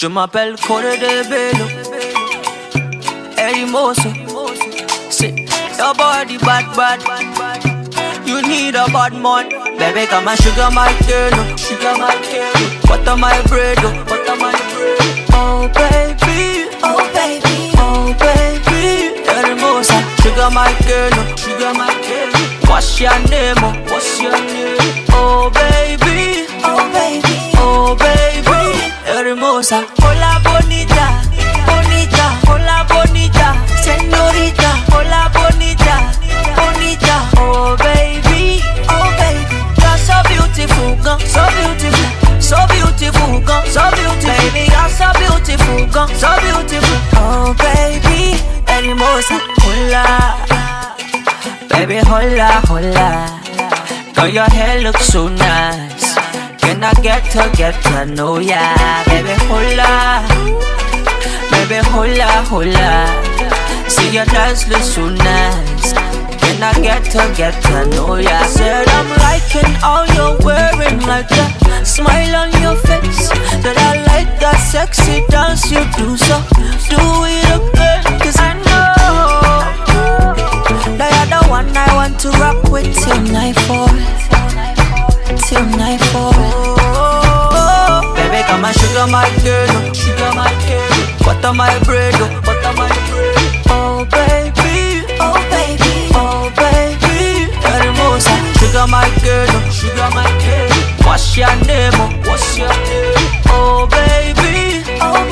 Je m'appelle Code de Bello, Hermoso. Say, your body bad. You need a bad man. Baby, come and sugar my girl, butter my bread, Oh baby, Hermosa. Sugar my girl, What's your name? Oh baby, Hermosa. Hola bonita, hola bonita, señorita. Hola bonita, oh baby, you're so beautiful, girl, so beautiful, girl, so beautiful, baby, you're so beautiful, girl, so beautiful, oh baby, Hermosa. Hola, baby, hola, girl, your hair looks so nice. Can I get to know ya, baby, hola, see your dress looks so nice. Can I get to know ya? Said I'm liking all you're wearing, like that smile on your face. That I like that sexy dance you do, so do it again. Cause I know that you're the one I want to rock with till nightfall. Baby, come and sugar my girl, butter my bread, oh baby, Hermosa. Sugar my girl, What's your name? Oh baby,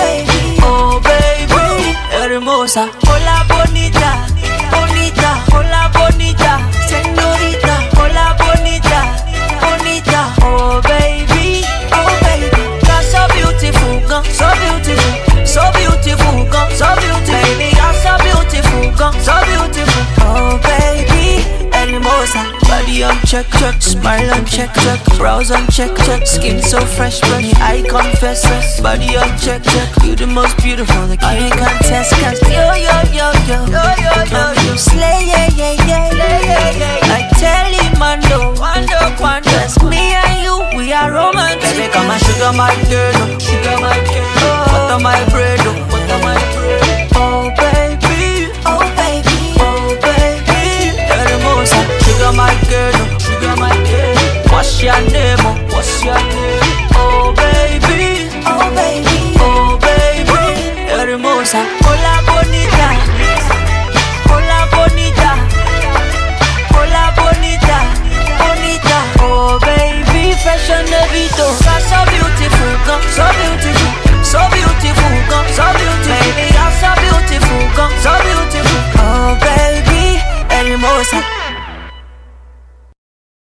Hermosa. Hola bonita, hola bonita, señorita. Hola bonita, oh baby, you're so beautiful, girl, so beautiful, girl, so beautiful, baby, you're so beautiful, girl, so beautiful, oh baby, Hermosa. Body on check, smile on check, brows on check, skin so fresh, I confess. Body on check, you the most beautiful, the king contest. Cause yo, you slay, yeah. Like Telemundo, just me and you, we are romantic. Baby, come and sugar my girl, butter my bread, oh baby, Hermosa. Sugar my girl, What's your name? Oh baby, Hermosa. Hola bonita, oh baby, fresh on the beat, oh. You're so beautiful, girl, so beautiful, girl, so beautiful, baby, you're so beautiful, girl, so beautiful, oh baby, Hermosa.